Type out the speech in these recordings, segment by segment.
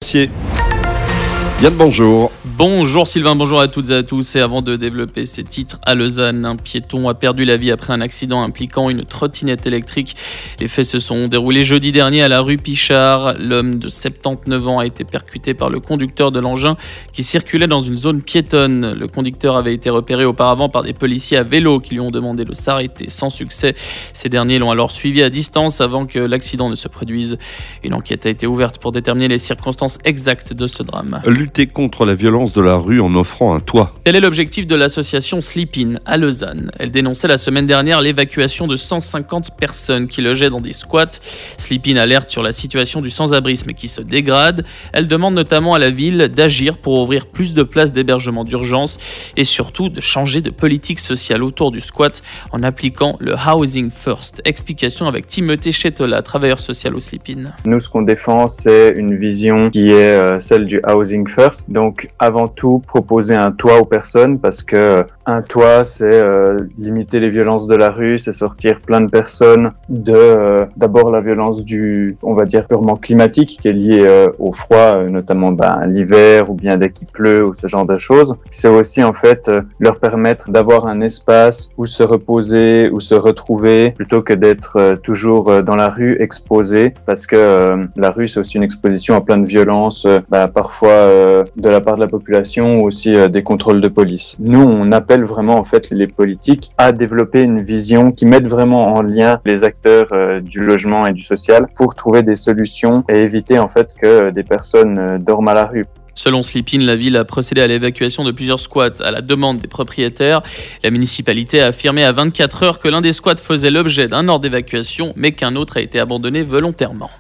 Mercier. Yann, bonjour. Bonjour Sylvain, bonjour à toutes et à tous. Et avant de développer ces titres, à Lausanne, un piéton a perdu la vie après un accident impliquant une trottinette électrique. Les faits se sont déroulés jeudi dernier à la rue Pichard. L'homme de 79 ans a été percuté par le conducteur de l'engin qui circulait dans une zone piétonne. Le conducteur avait été repéré auparavant par des policiers à vélo qui lui ont demandé de s'arrêter sans succès. Ces derniers l'ont alors suivi à distance avant que l'accident ne se produise. Une enquête a été ouverte pour déterminer les circonstances exactes de ce drame. Lutter contre la violence de la rue en offrant un toit. Tel est l'objectif de l'association Sleep In à Lausanne. Elle dénonçait la semaine dernière l'évacuation de 150 personnes qui logeaient dans des squats. Sleep In alerte sur la situation du sans-abrisme qui se dégrade. Elle demande notamment à la ville d'agir pour ouvrir plus de places d'hébergement d'urgence et surtout de changer de politique sociale autour du squat en appliquant le Housing First. Explication avec Timothée Chetola, travailleur social au Sleep In. Nous, ce qu'on défend, c'est une vision qui est celle du Housing First. Donc, avant tout, proposer un toit aux personnes parce que un toit, c'est limiter les violences de la rue, c'est sortir plein de personnes de d'abord la violence on va dire purement climatique qui est liée au froid, notamment l'hiver ou bien dès qu'il pleut ou ce genre de choses. C'est aussi en fait leur permettre d'avoir un espace où se reposer, où se retrouver plutôt que d'être toujours dans la rue exposé parce que la rue c'est aussi une exposition à plein de violences, parfois de la part de la population ou aussi des contrôles de police. Nous, on appelle vraiment en fait les politiques à développer une vision qui mette vraiment en lien les acteurs du logement et du social pour trouver des solutions et éviter en fait que des personnes dorment à la rue. Selon Sleep In, la ville a procédé à l'évacuation de plusieurs squats à la demande des propriétaires. La municipalité a affirmé à 24 heures que l'un des squats faisait l'objet d'un ordre d'évacuation, mais qu'un autre a été abandonné volontairement.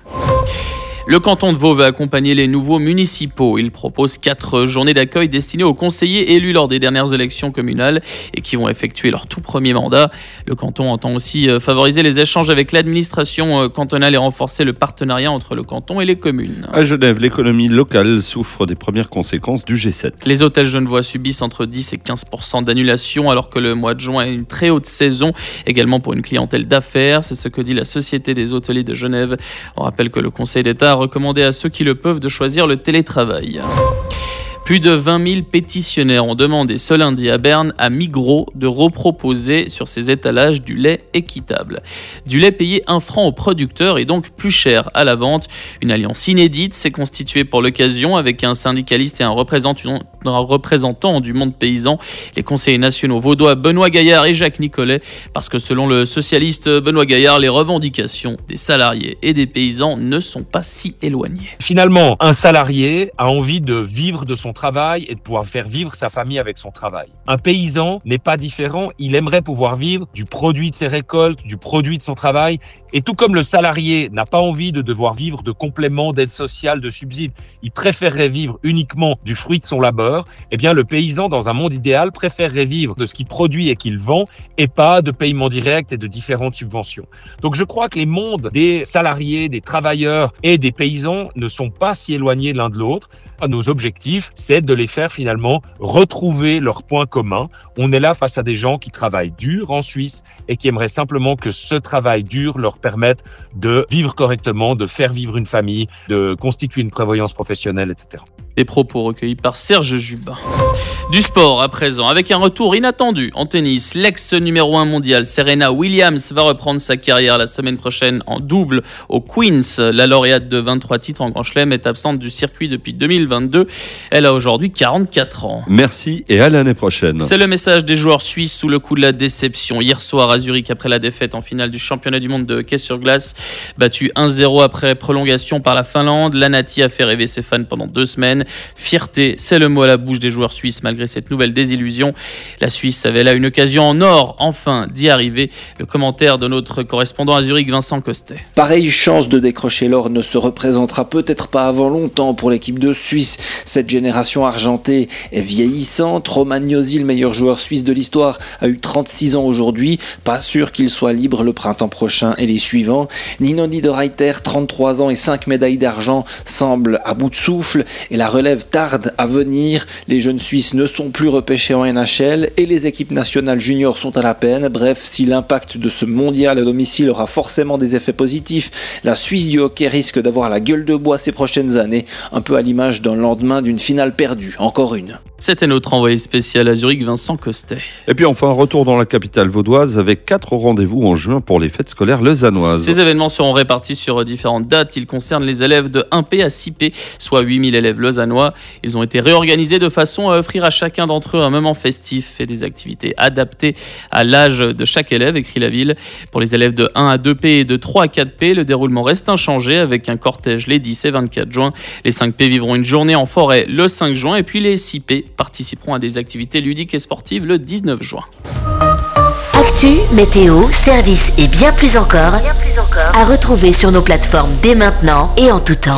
Le canton de Vaud va accompagner les nouveaux municipaux. Il propose 4 journées d'accueil destinées aux conseillers élus lors des dernières élections communales et qui vont effectuer leur tout premier mandat. Le canton entend aussi favoriser les échanges avec l'administration cantonale et renforcer le partenariat entre le canton et les communes. À Genève, l'économie locale souffre des premières conséquences du G7. Les hôtels genevois subissent entre 10 et 15% d'annulation alors que le mois de juin est une très haute saison, également pour une clientèle d'affaires. C'est ce que dit la Société des hôteliers de Genève. On rappelle que le Conseil d'État a recommandé à ceux qui le peuvent de choisir le télétravail. Plus de 20 000 pétitionnaires ont demandé ce lundi à Berne à Migros de reproposer sur ses étalages du lait équitable. Du lait payé 1 franc aux producteurs et donc plus cher à la vente. Une alliance inédite s'est constituée pour l'occasion avec un syndicaliste et un représentant du monde paysan, les conseillers nationaux vaudois Benoît Gaillard et Jacques Nicolet, parce que selon le socialiste Benoît Gaillard, les revendications des salariés et des paysans ne sont pas si éloignées. Finalement, un salarié a envie de vivre de son travail et de pouvoir faire vivre sa famille avec son travail. Un paysan n'est pas différent, il aimerait pouvoir vivre du produit de ses récoltes, du produit de son travail, et tout comme le salarié n'a pas envie de devoir vivre de compléments d'aide sociale, de subsides, il préférerait vivre uniquement du fruit de son labeur, eh bien le paysan dans un monde idéal préférerait vivre de ce qu'il produit et qu'il vend et pas de paiement direct et de différentes subventions. Donc je crois que les mondes des salariés, des travailleurs et des paysans ne sont pas si éloignés l'un de l'autre. Nos objectifs, c'est de les faire finalement retrouver leurs points communs. On est là face à des gens qui travaillent dur en Suisse et qui aimeraient simplement que ce travail dur leur permette de vivre correctement, de faire vivre une famille, de constituer une prévoyance professionnelle, etc. Les propos recueillis par Serge Jubin. Du sport à présent, avec un retour inattendu en tennis. L'ex numéro 1 mondial Serena Williams va reprendre sa carrière la semaine prochaine en double au Queens. La lauréate de 23 titres en Grand Chelem est absente du circuit depuis 2022. Elle a aujourd'hui 44 ans. Merci et à l'année prochaine. C'est le message des joueurs suisses sous le coup de la déception. Hier soir à Zurich, après la défaite en finale du championnat du monde de hockey sur glace, battu 1-0 après prolongation par la Finlande, l'Anati a fait rêver ses fans pendant 2 semaines. Fierté, c'est le mot à la bouche des joueurs suisses malgré cette nouvelle désillusion. La Suisse avait là une occasion en or, enfin, d'y arriver. Le commentaire de notre correspondant à Zurich, Vincent Costet. Pareille chance de décrocher l'or ne se représentera peut-être pas avant longtemps pour l'équipe de Suisse. Cette génération argentée est vieillissante. Roman Josi, le meilleur joueur suisse de l'histoire, a eu 36 ans aujourd'hui. Pas sûr qu'il soit libre le printemps prochain et les suivants. Nino Niederreiter, 33 ans et 5 médailles d'argent, semble à bout de souffle et la relève tarde à venir. Les jeunes Suisses ne ne sont plus repêchés en NHL et les équipes nationales juniors sont à la peine. Bref, si l'impact de ce mondial à domicile aura forcément des effets positifs, la Suisse du hockey risque d'avoir la gueule de bois ces prochaines années, un peu à l'image d'un lendemain d'une finale perdue, encore une. C'était notre envoyé spécial à Zurich, Vincent Costet. Et puis enfin, retour dans la capitale vaudoise avec 4 rendez-vous en juin pour les fêtes scolaires lausannoises. Ces événements seront répartis sur différentes dates. Ils concernent les élèves de 1P à 6P, soit 8000 élèves lausannois. Ils ont été réorganisés de façon à offrir à chacun d'entre eux un moment festif et des activités adaptées à l'âge de chaque élève, écrit la ville. Pour les élèves de 1 à 2P et de 3 à 4P, le déroulement reste inchangé avec un cortège les 10 et 24 juin. Les 5P vivront une journée en forêt le 5 juin et puis les 6P participeront à des activités ludiques et sportives le 19 juin. Actu, météo, services et bien plus encore à retrouver sur nos plateformes dès maintenant et en tout temps.